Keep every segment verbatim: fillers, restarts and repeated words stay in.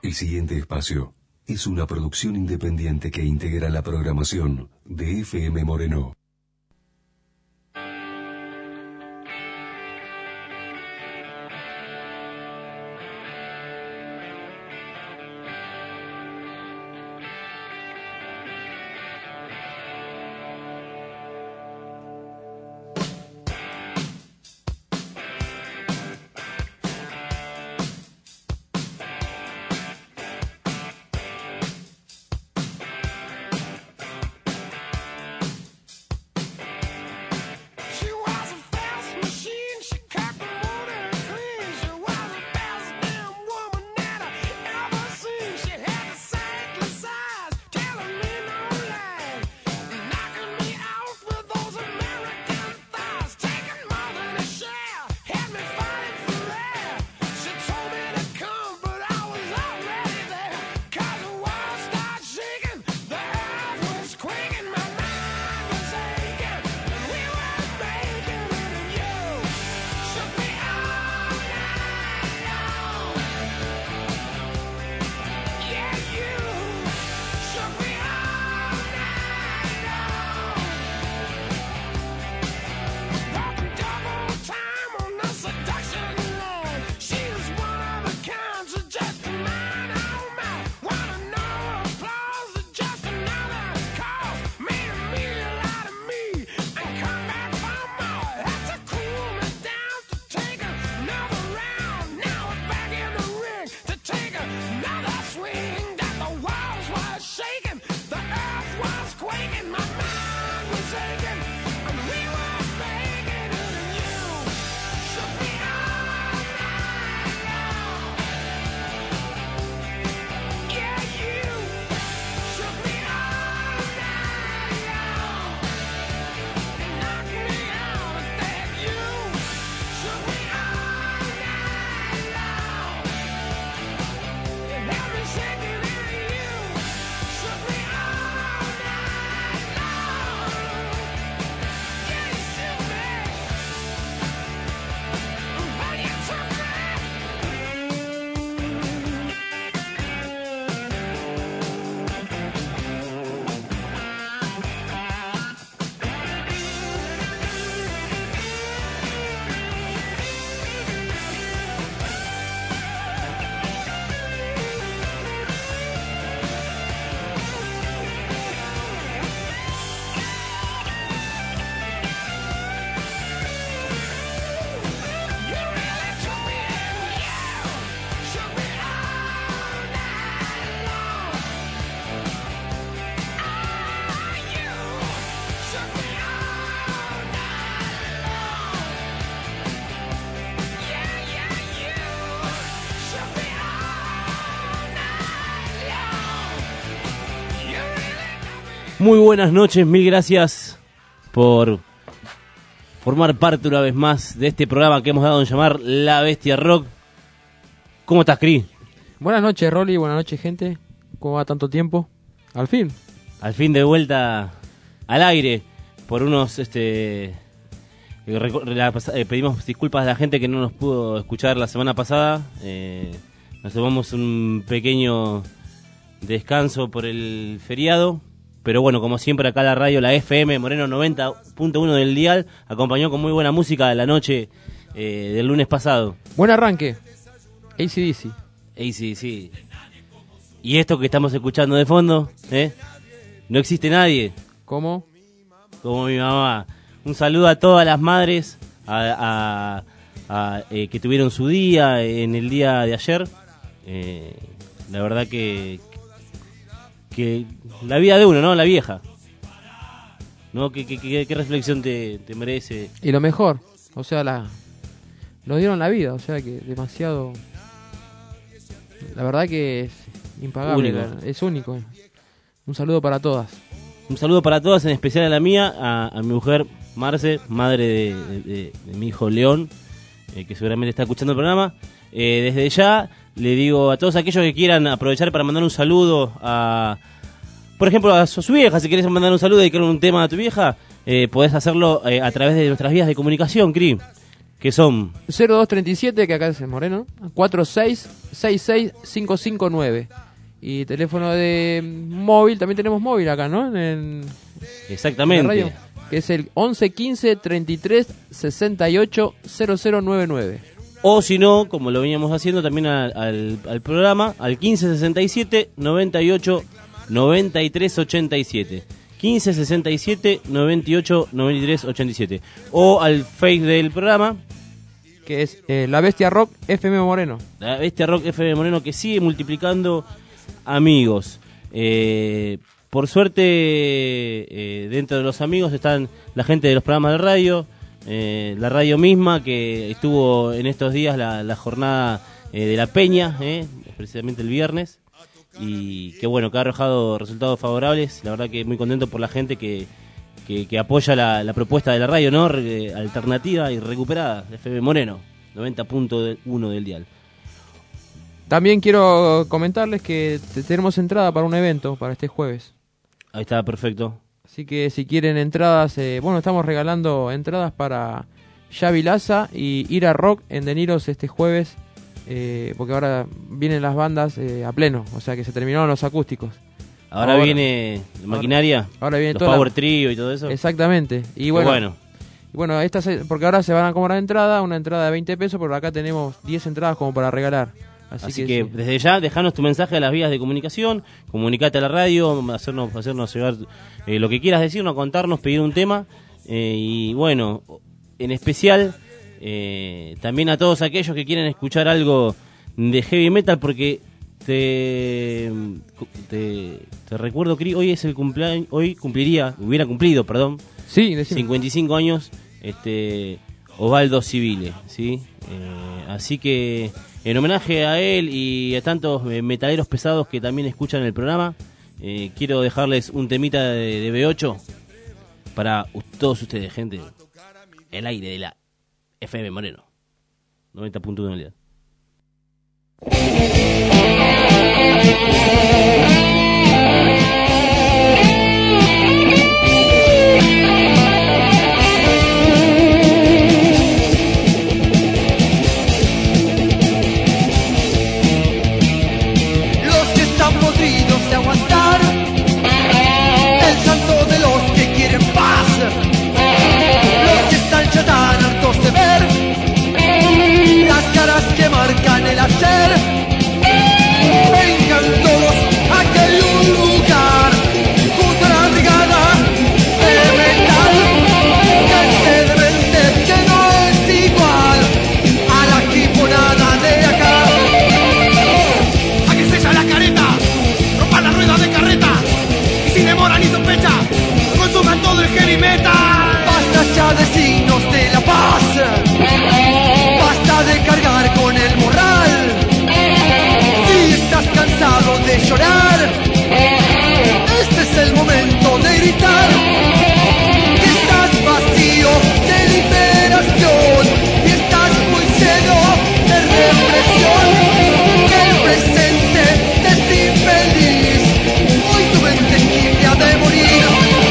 El siguiente espacio es una producción independiente que integra la programación de F M Moreno. Muy buenas noches, mil gracias por formar parte una vez más de este programa que hemos dado en llamar La Bestia Rock. ¿Cómo estás, Cris? Buenas noches, Rolly, buenas noches, gente. ¿Cómo va tanto tiempo? Al fin. Al fin de vuelta al aire por unos... este la, eh, pedimos disculpas a la gente que no nos pudo escuchar la semana pasada. Eh, nos tomamos un pequeño descanso por el feriado. Pero bueno, como siempre acá la radio, la F M Moreno noventa punto uno del dial, acompañó con muy buena música de la noche eh, del lunes pasado. Buen arranque. A C D C. A C D C. Y esto que estamos escuchando de fondo, ¿eh? No existe nadie. ¿Cómo? Como mi mamá. Un saludo a todas las madres a, a, a, eh, que tuvieron su día en el día de ayer. Eh, la verdad que... que la vida de uno, ¿no? La vieja. ¿No? ¿Qué, qué, qué, qué reflexión te, te merece? Y lo mejor, o sea, la nos dieron la vida, o sea que demasiado... La verdad que es impagable, único. La, es único. Un saludo para todas. Un saludo para todas, en especial a la mía, a, a mi mujer Marce, madre de, de, de, de mi hijo León, eh, que seguramente está escuchando el programa. Eh, desde ya le digo a todos aquellos que quieran aprovechar para mandar un saludo a, por ejemplo, a su, su vieja, si querés mandar un saludo y dedicar un tema a tu vieja, eh, podés hacerlo eh, a través de nuestras vías de comunicación, Cri, que son cero dos treinta y siete, que acá es en Moreno, cuatro seis seis seis cinco cinco nueve. Y teléfono de móvil, también tenemos móvil acá, ¿no? En, exactamente. en la radio, que es el once quince treinta y tres sesenta y ocho cero cero nueve nueve. O si no, como lo veníamos haciendo también al, al, al programa, al quince sesenta y siete noventa y ocho noventa y tres ochenta y siete. quince sesenta y siete noventa y ocho noventa y tres ochenta y siete. O al Face del programa, que es eh, La Bestia Rock F M Moreno. La Bestia Rock F M Moreno, que sigue multiplicando amigos. Eh, por suerte, eh, dentro de los amigos están la gente de los programas de radio, eh, la radio misma que estuvo en estos días la, la jornada eh, de la Peña, eh, precisamente el viernes, y que bueno, que ha arrojado resultados favorables. La verdad que muy contento por la gente que, que, que apoya la, la propuesta de la radio, ¿no? Re, alternativa y recuperada de F M Moreno, noventa punto uno del dial. También quiero comentarles que te- tenemos entrada para un evento para este jueves. Ahí está, perfecto. Así que si quieren entradas, eh, bueno, estamos regalando entradas para Xavi Laza y Ira Rock en De Niros este jueves, eh, porque ahora vienen las bandas eh, a pleno, o sea que se terminaron los acústicos. Ahora, Ahora- viene la maquinaria, Ahora viene los toda la- Power Trio y todo eso. Exactamente. Y Qué bueno, bueno. y bueno estas, eh, porque ahora se van a cobrar entrada, una entrada de veinte pesos, pero acá tenemos diez entradas como para regalar. Así, Así, que, que, sí. desde ya, dejanos tu mensaje a las vías de comunicación, comunicate a la radio, hacernos, hacernos llegar eh, lo que quieras decirnos, contarnos, pedir un tema. Eh, y bueno, en especial eh, también a todos aquellos que quieren escuchar algo de heavy metal, porque te, te, te recuerdo, Cri, hoy es el cumpleaños, hoy cumpliría, hubiera cumplido, perdón, Sí, decime. cincuenta y cinco años, este Osvaldo Civile, ¿sí? Eh, así que en homenaje a él y a tantos eh, metaleros pesados que también escuchan el programa, eh, quiero dejarles un temita de, de B ocho para u- todos ustedes, gente. El aire de la F M Moreno, noventa punto uno del día. Los que están podridos de aguantar, el santo de los que quieren paz, los que están ya tan hartos de ver las caras que marcan el ayer. Vengan todos a que hay un lugar junto a la brigada de metal, gente de mente que no es igual a la jiponada de acá. ¡Sáquense ya la careta! ¡Rompan la rueda de carreta! Y sin demora ni sospecha, consuman todo el heavy metal. Basta ya de signos de la paz, basta de cargar con el morral. Si estás cansado de llorar, este es el momento de gritar que estás vacío de liberación y estás muy lleno de represión. Que el presente te es infeliz, hoy tu mente tibia de morir.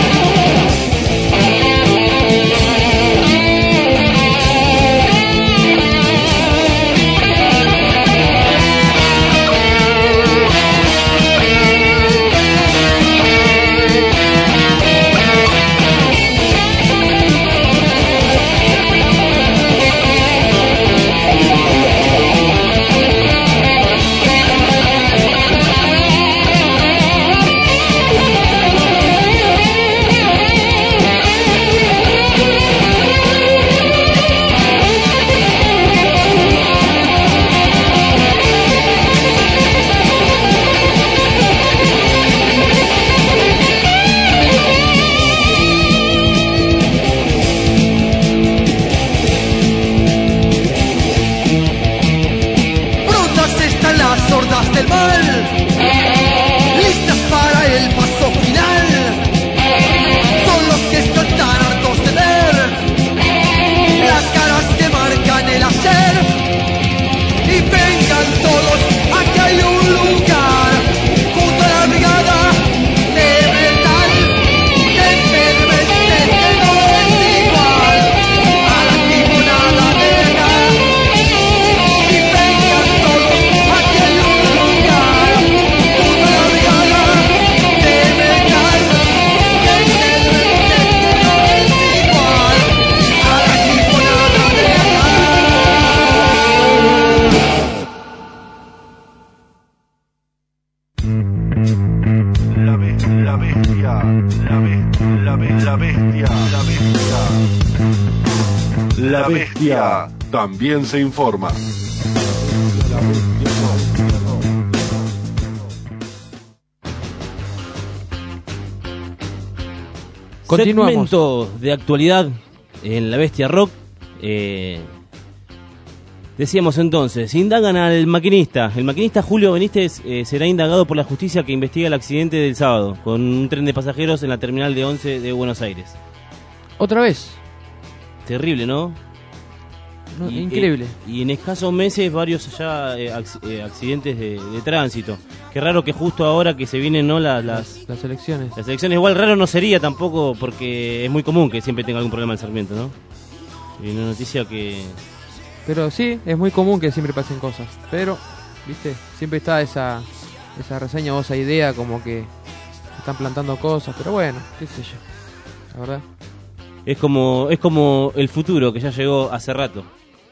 Prontas están las sordas del mal, listas para el paso final. Son los que están tan hartos de ver las caras que marcan el ayer. Y vengan todos, aquí hay un lugar junto a la brigada de metal. Gente de mente que no es igual a la jiponada de la bestia, la bestia, la bestia, la bestia, la bestia. La bestia también se informa. Continuamos. Segmento de actualidad en La Bestia Rock. Eh, decíamos entonces, indagan al maquinista. El maquinista Julio Benítez eh, será indagado por la justicia que investiga el accidente del sábado con un tren de pasajeros en la terminal de once de Buenos Aires. ¿Otra vez? Terrible, ¿no? No, Y, increíble. eh, y en escasos meses varios ya eh, ac- eh, accidentes de, de tránsito. Qué raro que justo ahora que se vienen, ¿no? Las, las, Las elecciones. las elecciones. Igual raro no sería tampoco porque es muy común que siempre tenga algún problema el Sarmiento, ¿no? Y una noticia que... Pero sí, es muy común que siempre pasen cosas. Pero, viste, siempre está esa esa reseña o esa idea como que están plantando cosas. Pero bueno, qué sé yo. La verdad. Es como, es como el futuro que ya llegó hace rato.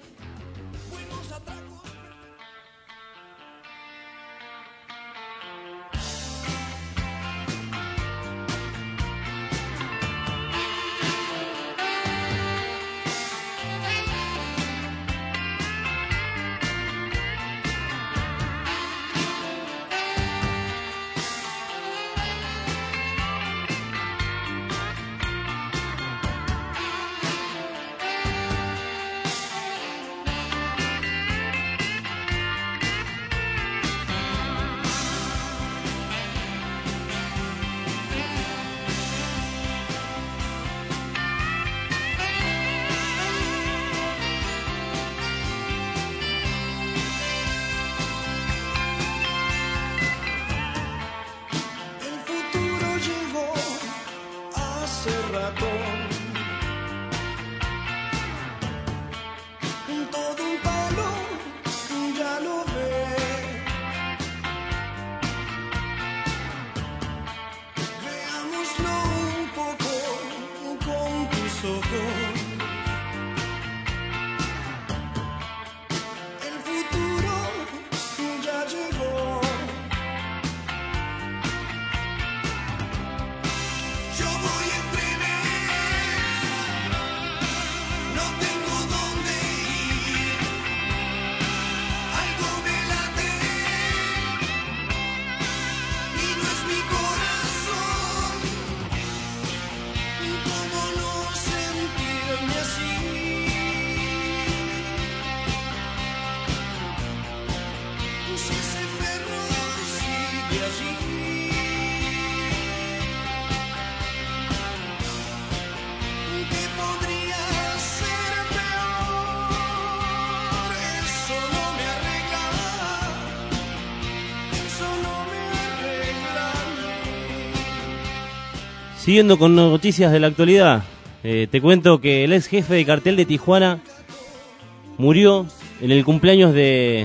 Siguiendo con noticias de la actualidad, eh, te cuento que el ex jefe de cartel de Tijuana murió en el cumpleaños de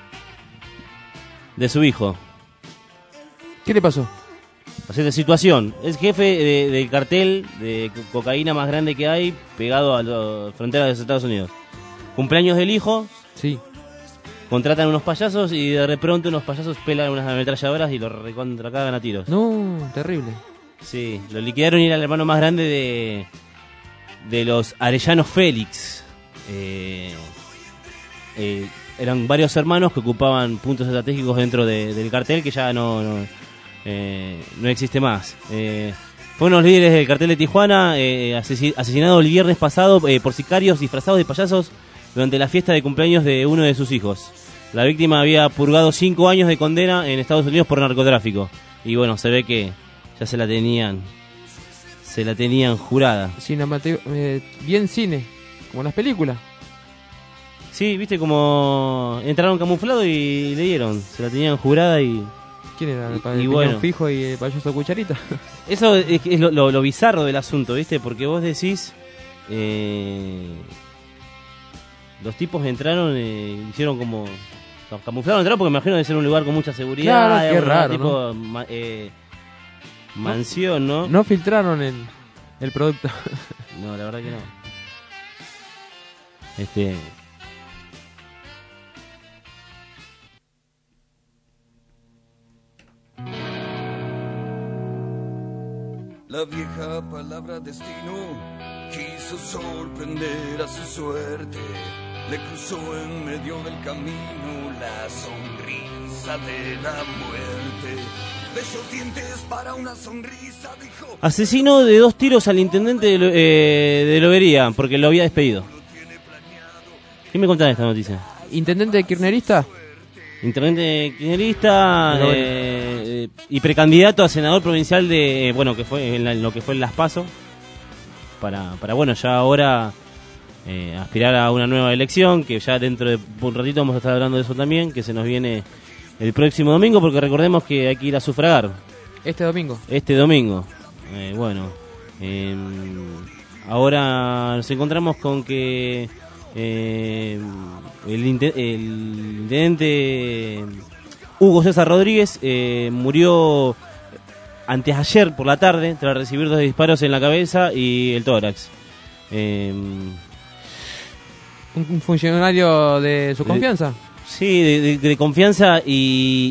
de su hijo. ¿Qué le pasó? O sea, de situación, es jefe de- del cartel de co- cocaína más grande que hay, pegado a la frontera de los Estados Unidos. Cumpleaños del hijo, Sí. contratan unos payasos y de repente unos payasos pelan unas ametralladoras y lo recontracagan a tiros. No, terrible. Sí, lo liquidaron y era el hermano más grande de de los Arellano Félix. Eh, eh, eran varios hermanos que ocupaban puntos estratégicos dentro de- del cartel que ya no no, eh, no existe más. Eh, fueron los líderes del cartel de Tijuana, eh, asesi- asesinado el viernes pasado eh, por sicarios disfrazados de payasos durante la fiesta de cumpleaños de uno de sus hijos. La víctima había purgado cinco años de condena en Estados Unidos por narcotráfico. Y bueno, se ve que ya se la tenían se la tenían jurada. Cinemate- eh, bien cine, como en las películas. Sí, viste como entraron camuflados y le dieron, se la tenían jurada y ¿Quién era? El, Y- pa- y el bueno. Piñón Fijo y el payaso Cucharita. eso es, es lo, lo- lo bizarro del asunto, viste, porque vos decís eh, los tipos entraron, eh, hicieron como camuflaron, entraron porque me imagino de ser un lugar con mucha seguridad, Claro, qué un raro, tipo ma- eh, mansión, ¿no? No filtraron el, el producto. No, la verdad que no. Este. La vieja palabra destino quiso sorprender a su suerte. Le cruzó en medio del camino la sonrisa de la muerte. Bellos dientes para una sonrisa, dijo. Asesinó de dos tiros al intendente de, Lo- eh, de Lobería porque lo había despedido. ¿Qué me contás de esta noticia? Intendente kirchnerista. Intendente kirchnerista Pero bueno. eh, eh, y precandidato a senador provincial de, eh, bueno, que fue en, la- en lo que fue en Las Paso. Para, para bueno, ya ahora eh, aspirar a una nueva elección, que ya dentro de un ratito vamos a estar hablando de eso también, que se nos viene el próximo domingo, porque recordemos que hay que ir a sufragar. Este domingo. Este domingo. Eh, bueno, eh, ahora nos encontramos con que eh, el, inte- el intendente Hugo César Rodríguez eh, murió antes ayer por la tarde tras recibir dos disparos en la cabeza y el tórax. Eh, Un, un funcionario de su De- confianza. Sí, de, de- de confianza y,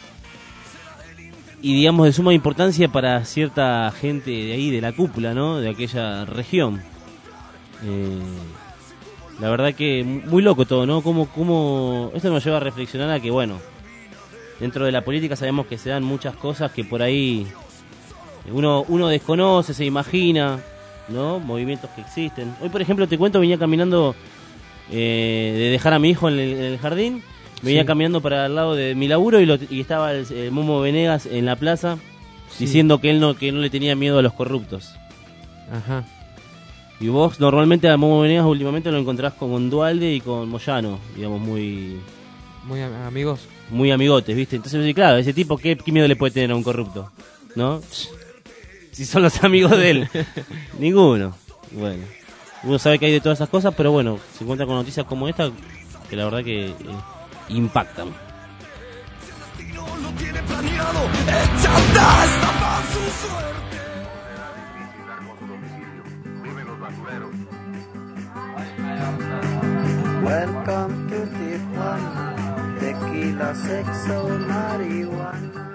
y digamos de suma importancia para cierta gente de ahí, de la cúpula, ¿no? De aquella región. Eh, la verdad que muy loco todo, ¿no? Como, como esto nos lleva a reflexionar a que, bueno, dentro de la política sabemos que se dan muchas cosas que por ahí uno, uno desconoce, se imagina, ¿no? Movimientos que existen. Hoy, por ejemplo, te cuento, venía caminando... Eh, de dejar a mi hijo en el, en el jardín, venía Sí. caminando para el lado de mi laburo y, lo, y estaba el, el Momo Venegas en la plaza Sí. diciendo que él no que no le tenía miedo a los corruptos. Ajá. Y vos normalmente a Momo Venegas últimamente lo encontrás con Dualde y con Moyano, digamos, muy Muy am- amigos. muy amigotes, ¿viste? Entonces, sí, claro, ese tipo, ¿qué, qué miedo le puede tener a un corrupto? ¿No? Si son los amigos de él. Ninguno. Bueno. Uno sabe que hay de todas esas cosas, pero bueno, se encuentra con noticias como esta que la verdad que eh, impactan. El destino lo tiene planeado, echada estaba su suerte. Welcome to Tijuana, tequila, sexo, marihuana.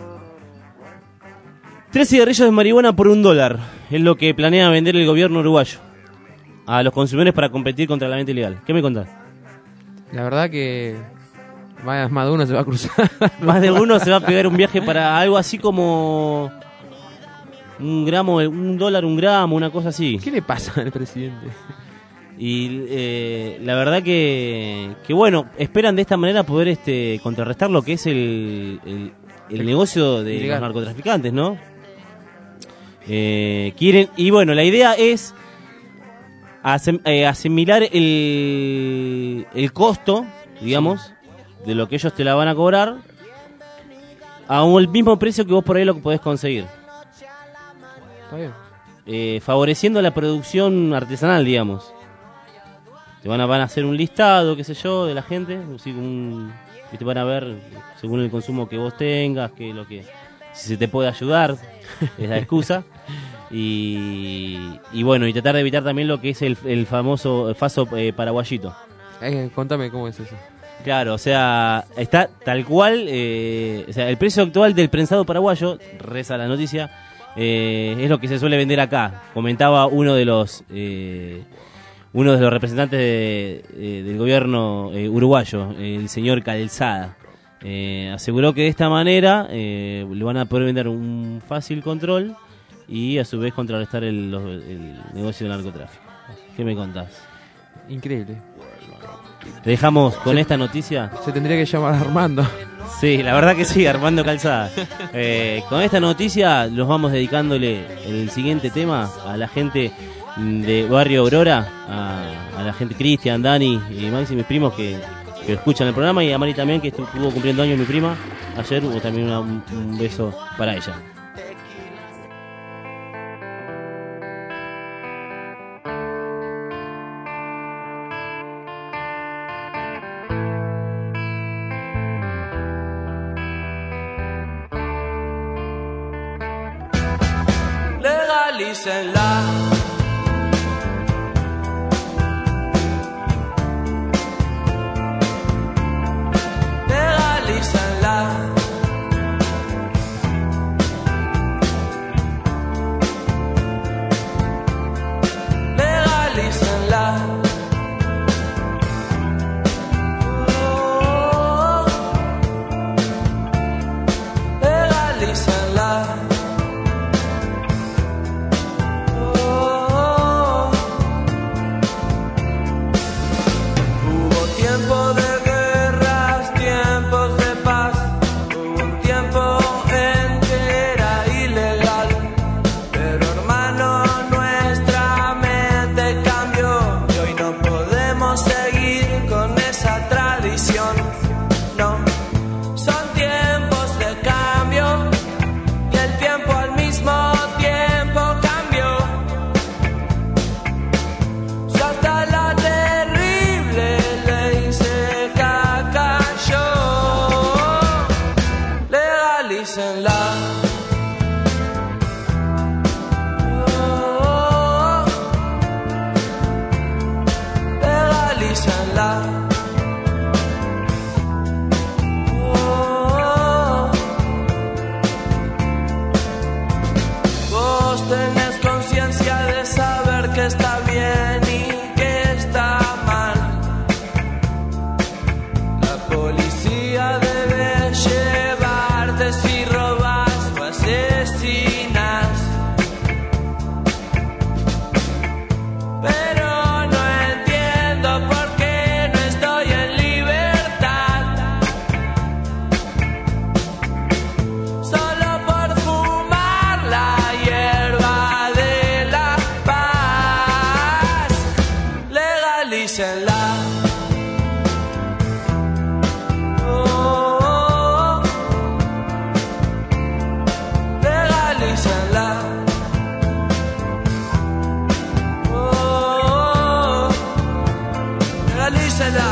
Tres cigarrillos de marihuana por un dólar es lo que planea vender el gobierno uruguayo a los consumidores para competir contra la venta ilegal. ¿Qué me contás? La verdad que más, más de uno se va a cruzar. Más de uno se va a pegar un viaje para algo así como un gramo, un dólar, un gramo, una cosa así. ¿Qué le pasa al presidente? Y eh, la verdad que, que bueno, esperan de esta manera poder este contrarrestar lo que es el, el, el negocio de Ilegal. los narcotraficantes, ¿no? Eh, quieren, y bueno, la idea es asem- eh, asimilar el, el costo, digamos, de lo que ellos te la van a cobrar a un, el mismo precio que vos por ahí lo que podés conseguir. Está bien. Eh, favoreciendo la producción artesanal, digamos. Te van a, van a hacer un listado, qué sé yo, de la gente, así un, y te van a ver según el consumo que vos tengas, que lo que si se te puede ayudar, es la excusa. Y, y bueno, y tratar de evitar también lo que es el, el famoso faso eh, paraguayito. Eh, contame cómo es eso. Claro, o sea, está tal cual, eh, o sea, el precio actual del prensado paraguayo, reza la noticia, eh, es lo que se suele vender acá. Comentaba uno de los eh, uno de los representantes de, eh, del gobierno eh, uruguayo, el señor Calzada. Eh, aseguró que de esta manera eh, le van a poder vender un fácil control y a su vez contrarrestar el, los- el negocio del narcotráfico. ¿Qué me contás? Increíble. ¿Te dejamos con esta noticia? Se tendría que llamar Armando. Sí, la verdad que sí, Armando Calzada. Eh, con esta noticia los vamos dedicándole el siguiente tema a la gente de Barrio Aurora, a, a la gente Cristian, Dani y Maxi, mis primos que, que escuchan el programa, y a Mari también, que estuvo cumpliendo años mi prima ayer. Hubo también una- un, un beso para ella. Legalícenla. Legalícenla. legalícenla. Oh, legalícenla. Oh, vos tenés conciencia de saber que está bien y que está mal. La policía debe llevarte si robas o asesinas. Pero no entiendo por qué no estoy en libertad. Solo por fumar la hierba de la paz. Legalícenla. Oh, legalícenla. Oh, legalícenla.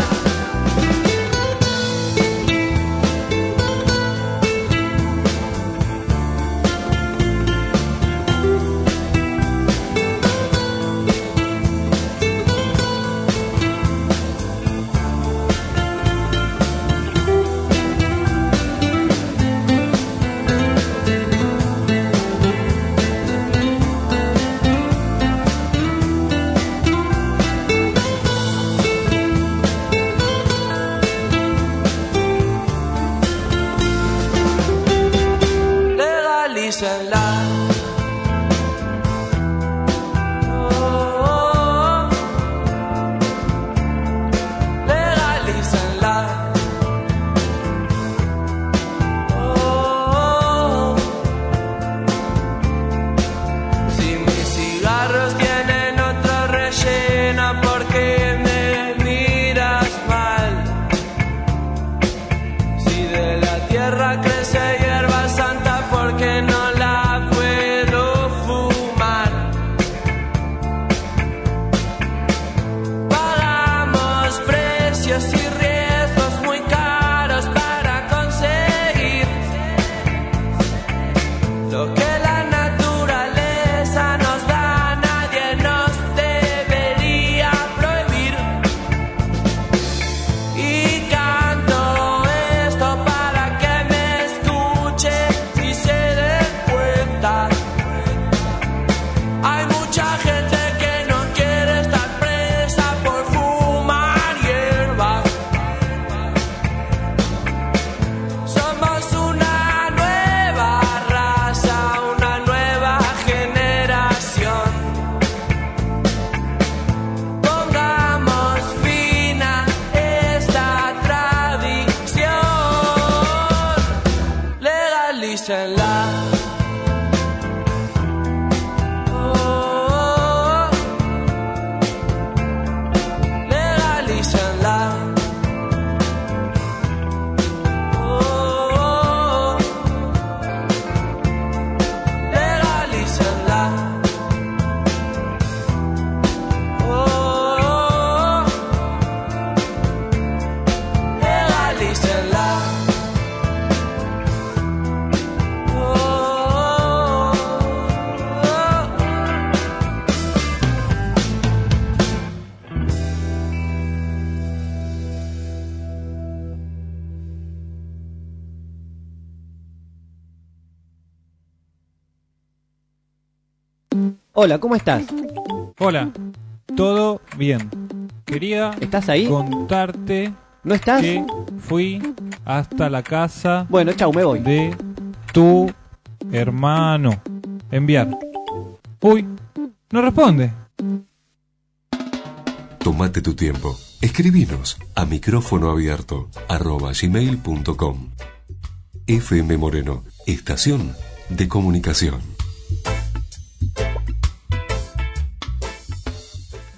Legalícenla. Oh, legalícenla. Oh, si mis cigarros tienen otro relleno, ¿por qué me miras mal? Si de la tierra crece hierba santa, ¿por qué no la puedo fumar? Pagamos precios y riesgos muy caros para conseguir lo que la naturaleza nos da. Nadie nos debería prohibir. Y canto esto para que me escuche y se dé cuenta. Hay mucha gente que no quiere estar presa por fumar hierba. Somos una nueva raza, una nueva generación. Pongamos fin a esta tradición. Legalícenla. Oh, legalícenla. Oh, legalícenla. Oh, legalícenla. Hola, ¿cómo estás? Hola, todo bien. Quería ¿Estás ahí? contarte ¿No estás? que fui hasta la casa Bueno, chau, me voy. de tu hermano. Enviar. Uy, no responde. Tómate tu tiempo. Escribinos a micrófono abierto arroba gmail punto com. F M Moreno, estación de comunicación.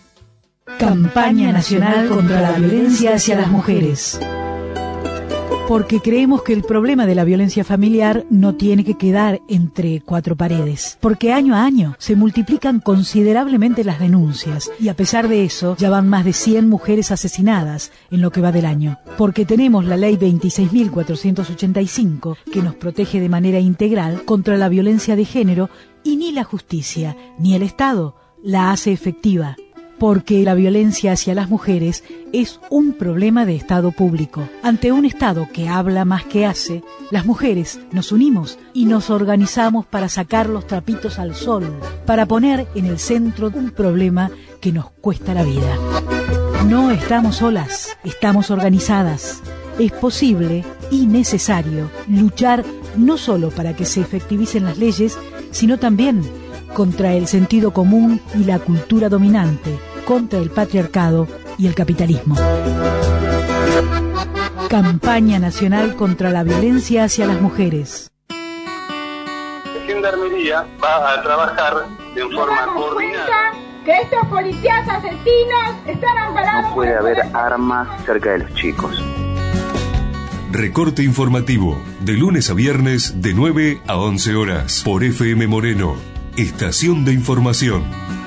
Campaña Nacional contra la Violencia hacia las Mujeres. Porque creemos que el problema de la violencia familiar no tiene que quedar entre cuatro paredes. Porque año a año se multiplican considerablemente las denuncias y a pesar de eso ya van más de cien mujeres asesinadas en lo que va del año. Porque tenemos la ley veintiséis mil cuatrocientos ochenta y cinco que nos protege de manera integral contra la violencia de género y ni la justicia ni el Estado la hace efectiva. Porque la violencia hacia las mujeres es un problema de Estado público. Ante un Estado que habla más que hace, las mujeres nos unimos y nos organizamos para sacar los trapitos al sol, para poner en el centro un problema que nos cuesta la vida. No estamos solas, estamos organizadas. Es posible y necesario luchar no solo para que se efectivicen las leyes, sino también contra el sentido común y la cultura dominante, contra el patriarcado y el capitalismo. Campaña Nacional contra la Violencia hacia las Mujeres. Gendarmería va a trabajar de forma coordinada. Que estos policías asesinos están amparados. No puede haber armas cerca de los chicos. Recorte informativo, de lunes a viernes de nueve a once horas, por F M Moreno, Estación de Información.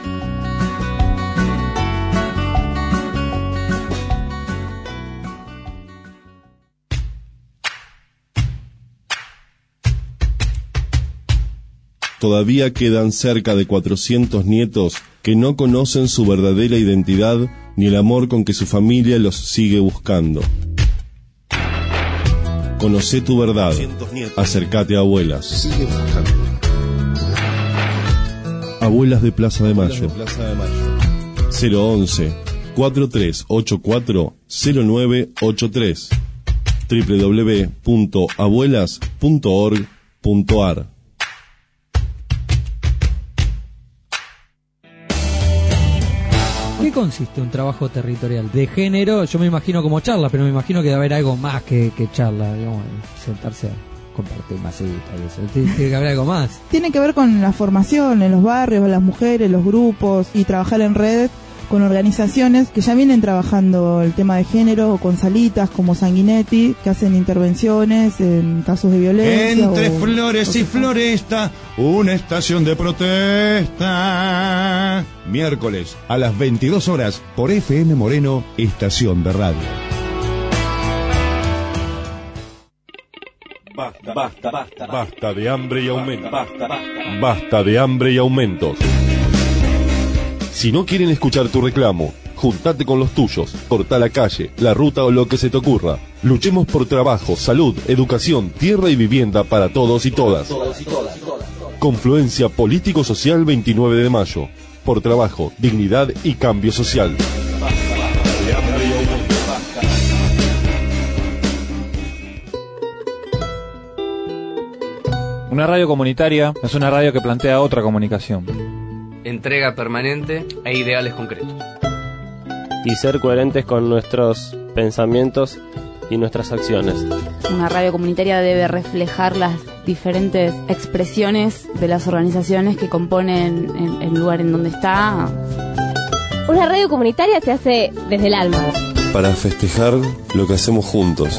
Todavía quedan cerca de cuatrocientos nietos que no conocen su verdadera identidad ni el amor con que su familia los sigue buscando. Conocé tu verdad. Acércate a Abuelas. Sigue buscando. Abuelas de Plaza de Mayo. cero once, cuatro tres ocho cuatro, cero nueve ocho tres. doble u doble u doble u punto abuelas punto org punto a r. ¿Qué consiste un trabajo territorial de género? Yo me imagino como charla, pero me imagino que debe haber algo más que, que charla, digamos, sentarse a compartir masita y eso. Tiene que haber algo más. Tiene que ver con la formación en los barrios, las mujeres, los grupos y trabajar en red con organizaciones que ya vienen trabajando el tema de género, o con salitas como Sanguinetti, que hacen intervenciones en casos de violencia. Entre o, flores o y floresta, una estación de protesta. Miércoles a las veintidós horas por F M Moreno, Estación de Radio. Basta, basta, basta, basta de hambre y aumento. Basta, basta, basta de hambre y aumentos. Si no quieren escuchar tu reclamo, juntate con los tuyos, corta la calle, la ruta o lo que se te ocurra. Luchemos por trabajo, salud, educación, tierra y vivienda para todos y todas. Confluencia Político-Social veintinueve de mayo. Por trabajo, dignidad y cambio social. Una radio comunitaria es una radio que plantea otra comunicación. Entrega permanente e ideales concretos. Y ser coherentes con nuestros pensamientos y nuestras acciones. Una radio comunitaria debe reflejar las diferentes expresiones de las organizaciones que componen el, el lugar en donde está. Una radio comunitaria se hace desde el alma. Para festejar lo que hacemos juntos.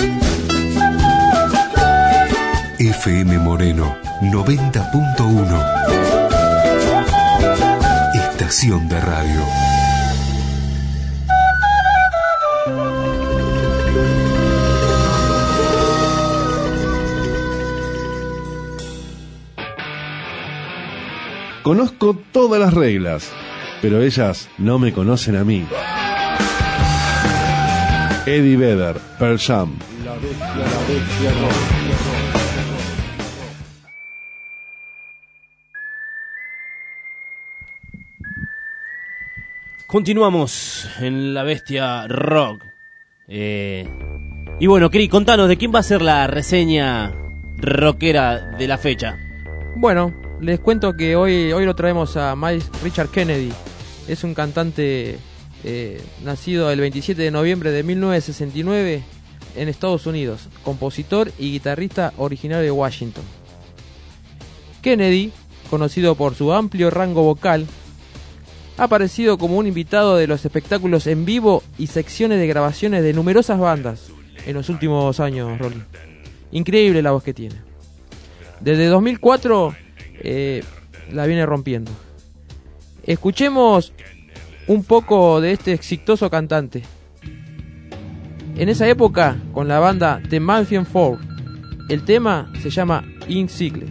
F M Moreno noventa punto uno. Estación de radio. Conozco todas las reglas, pero ellas no me conocen a mí. Eddie Vedder, Pearl Jam. La bestia, la bestia, no. Continuamos en La Bestia Rock. Eh, y bueno, Cri, contanos, ¿de quién va a ser la reseña rockera de la fecha? Bueno, les cuento que hoy, hoy lo traemos a Miles Richard Kennedy. Es un cantante eh, nacido el veintisiete de noviembre de mil novecientos sesenta y nueve en Estados Unidos, compositor y guitarrista originario de Washington. Kennedy, conocido por su amplio rango vocal, ha aparecido como un invitado de los espectáculos en vivo y secciones de grabaciones de numerosas bandas, en los últimos años, Rolly. Increíble la voz que tiene. Desde dos mil cuatro eh, la viene rompiendo. Escuchemos un poco de este exitoso cantante. En esa época, con la banda The Malfian Four, el tema se llama In Cycle.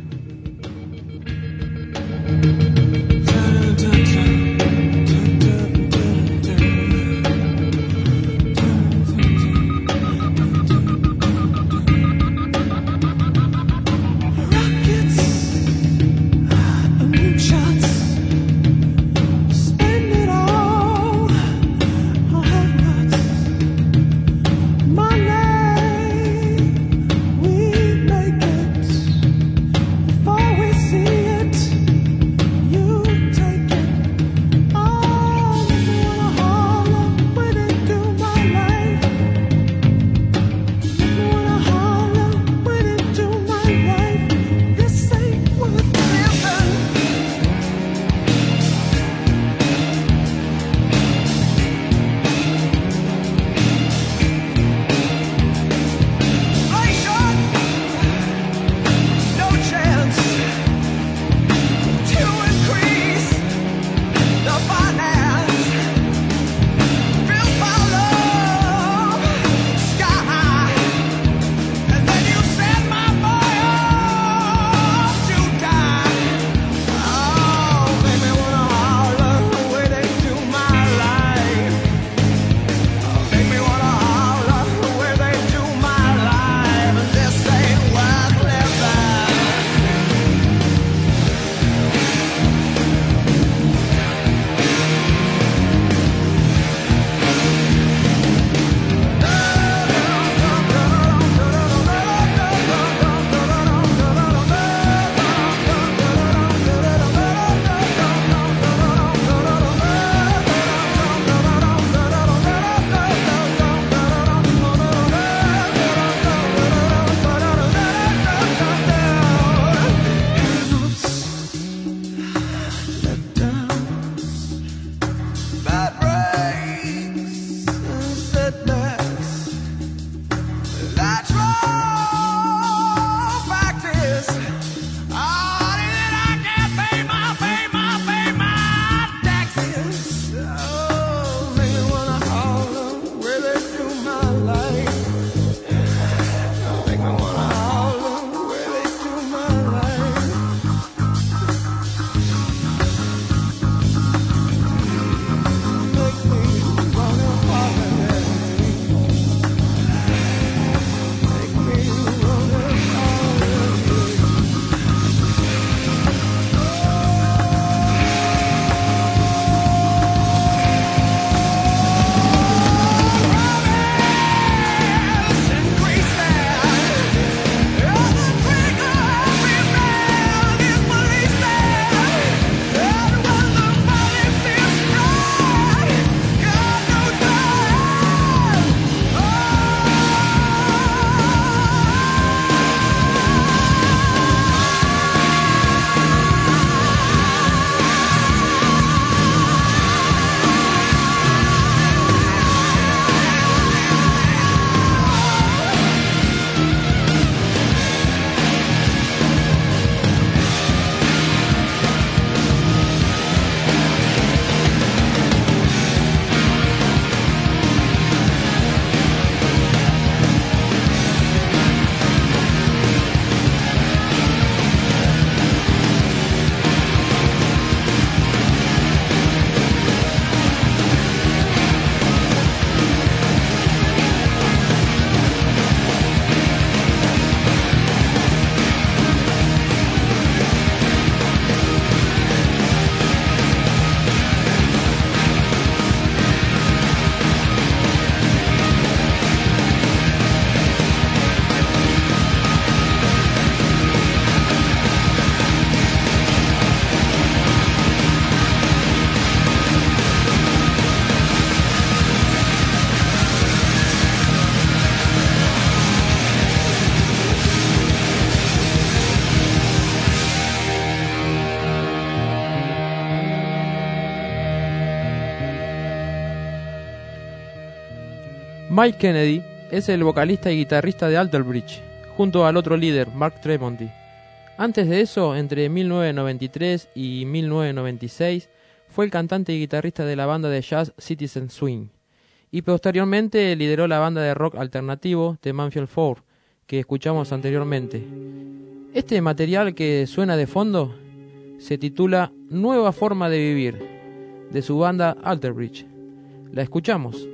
Mike Kennedy es el vocalista y guitarrista de Alter Bridge, junto al otro líder, Mark Tremonti. Antes de eso, entre mil novecientos noventa y tres y mil novecientos noventa y seis, fue el cantante y guitarrista de la banda de jazz Citizen Swing, y posteriormente lideró la banda de rock alternativo The Manfield Four, que escuchamos anteriormente. Este material que suena de fondo se titula Nueva Forma de Vivir, de su banda Alter Bridge. La escuchamos.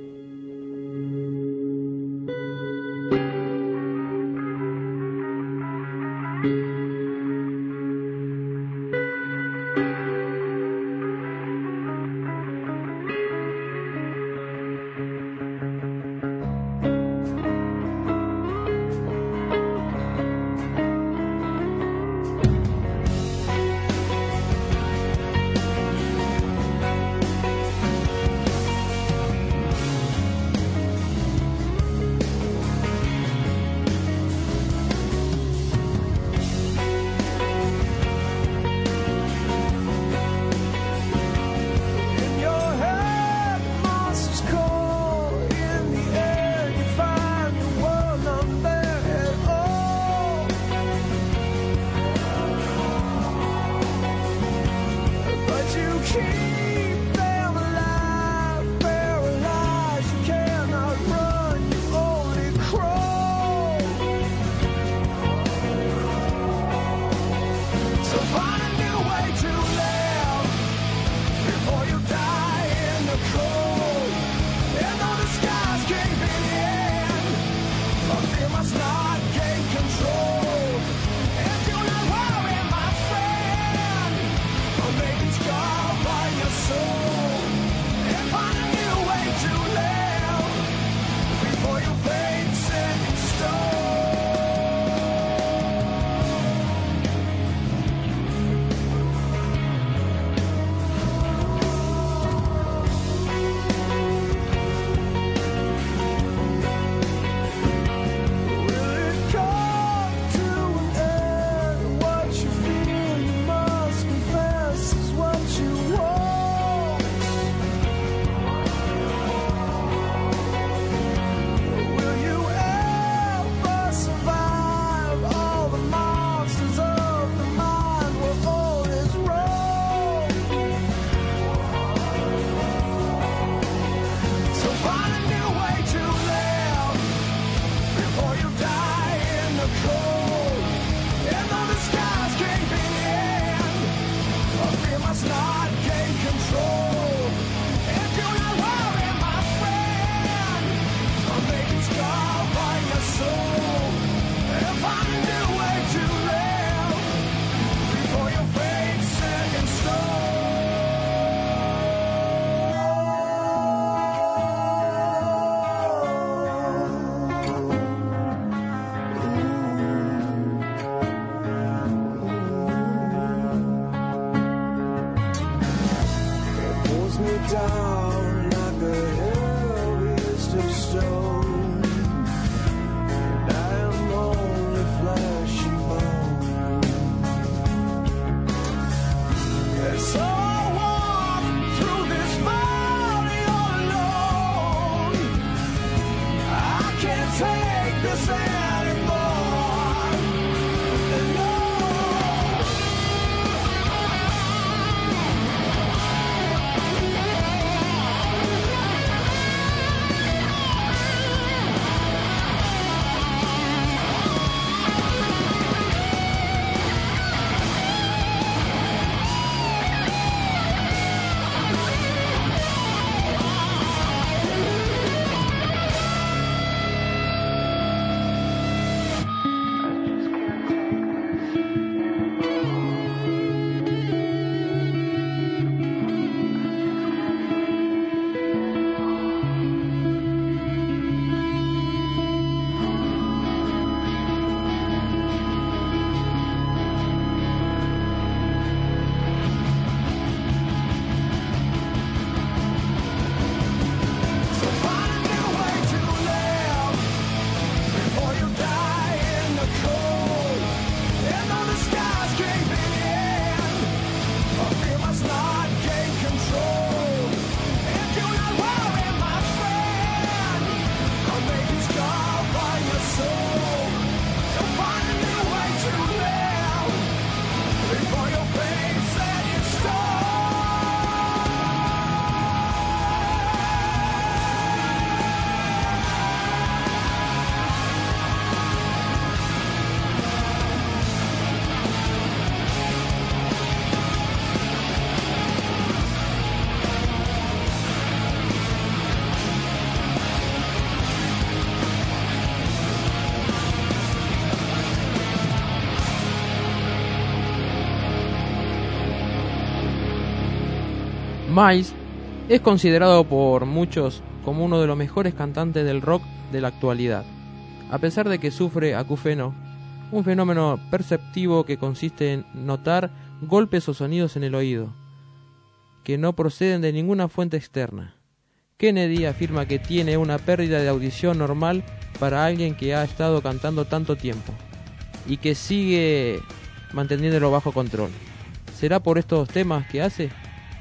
Miles es considerado por muchos como uno de los mejores cantantes del rock de la actualidad, a pesar de que sufre acúfeno, un fenómeno perceptivo que consiste en notar golpes o sonidos en el oído, que no proceden de ninguna fuente externa. Kennedy afirma que tiene una pérdida de audición normal para alguien que ha estado cantando tanto tiempo, y que sigue manteniéndolo bajo control. ¿Será por estos temas que hace?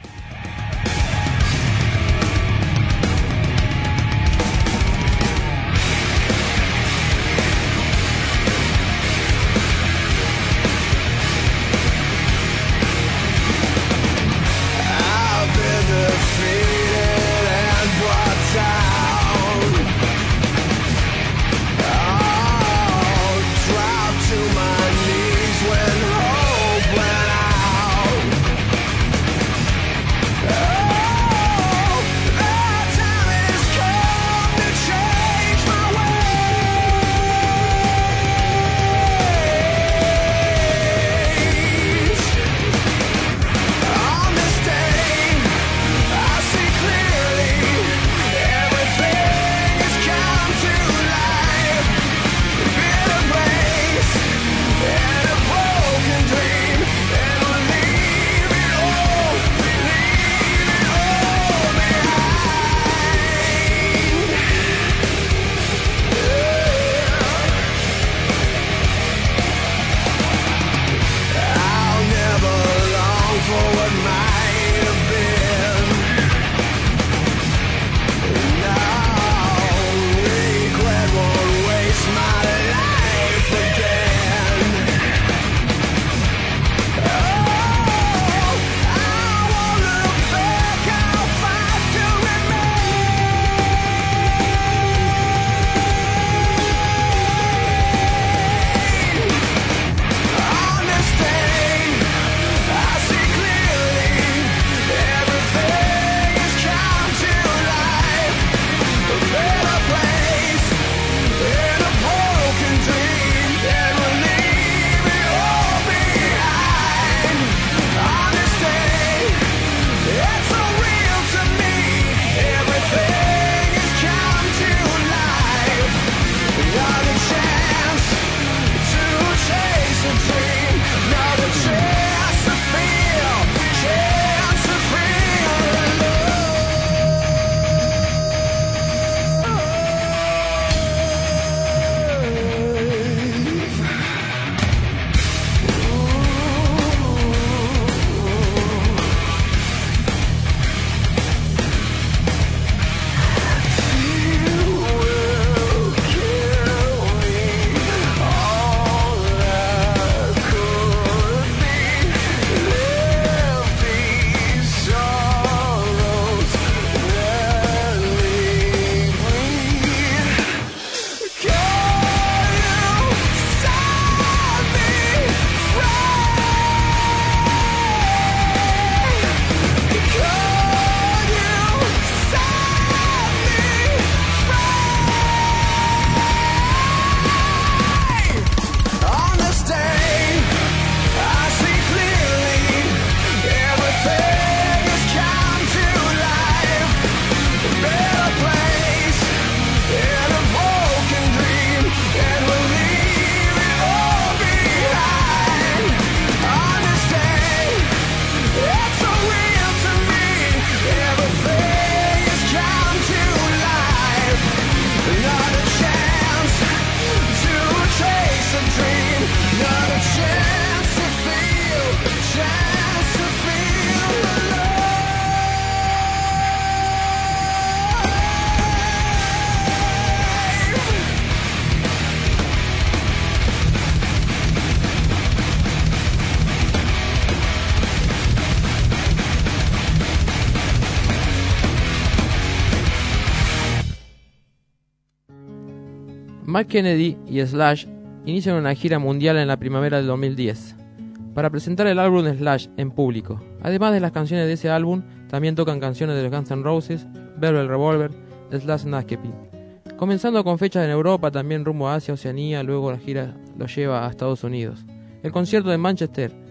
Mike Kennedy y Slash inician una gira mundial en la primavera del dos mil diez para presentar el álbum Slash en público. Además de las canciones de ese álbum, también tocan canciones de los Guns N' Roses, Velvet Revolver, Slash Naskepi. Comenzando con fechas en Europa, también rumbo a Asia, Oceanía, luego la gira los lleva a Estados Unidos. El concierto de Manchester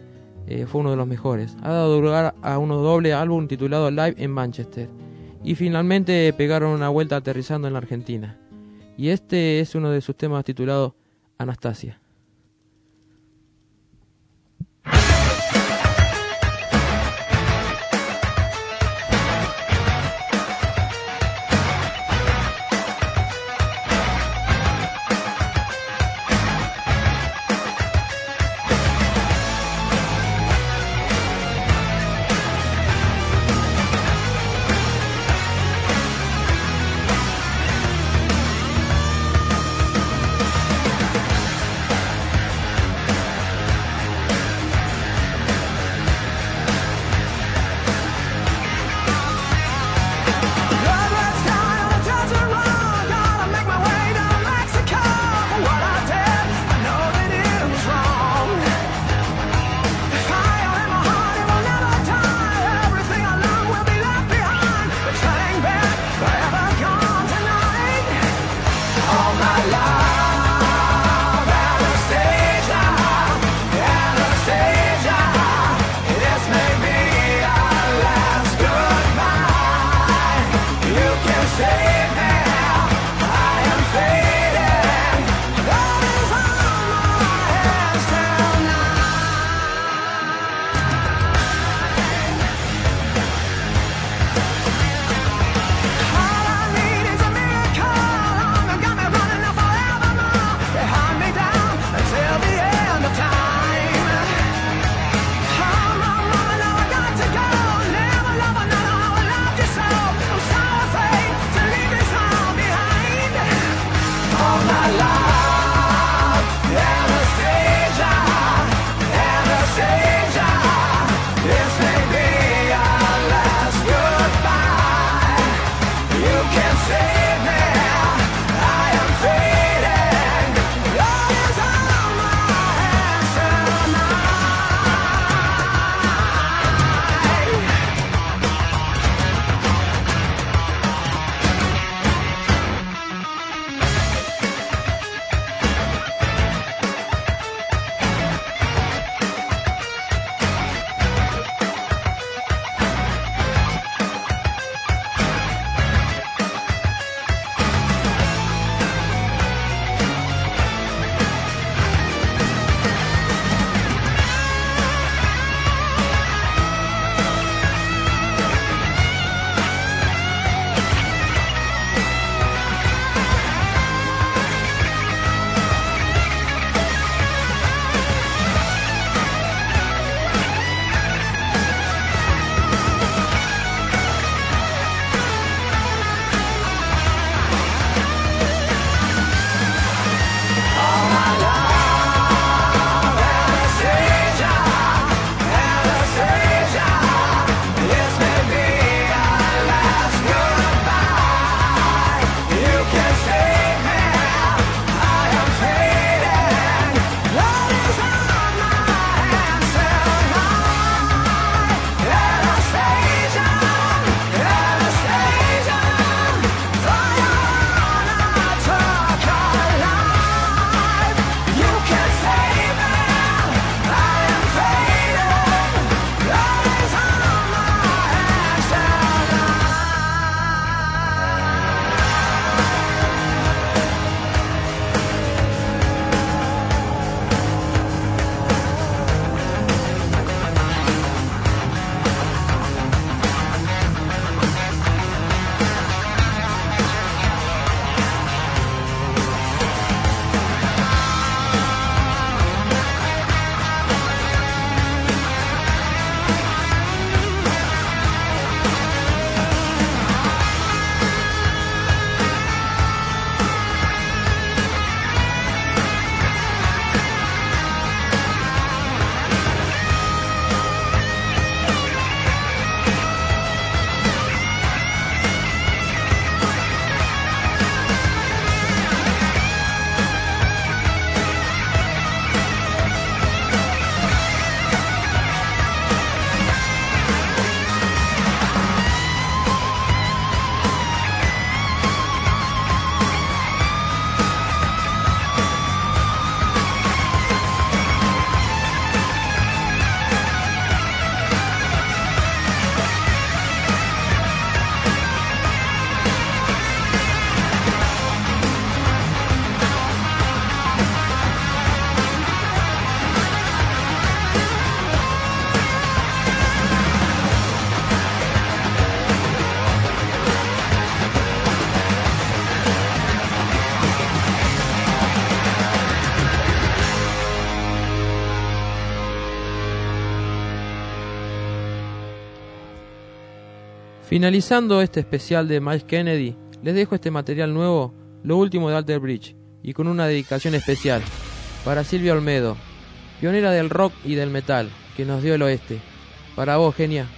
eh, fue uno de los mejores. Ha dado lugar a un doble álbum titulado Live en Manchester. Y finalmente pegaron una vuelta aterrizando en la Argentina. Y este es uno de sus temas titulado Anastasia. Finalizando este especial de Miles Kennedy, les dejo este material nuevo, lo último de Alter Bridge, y con una dedicación especial para Silvia Olmedo, pionera del rock y del metal que nos dio el oeste. Para vos, genia.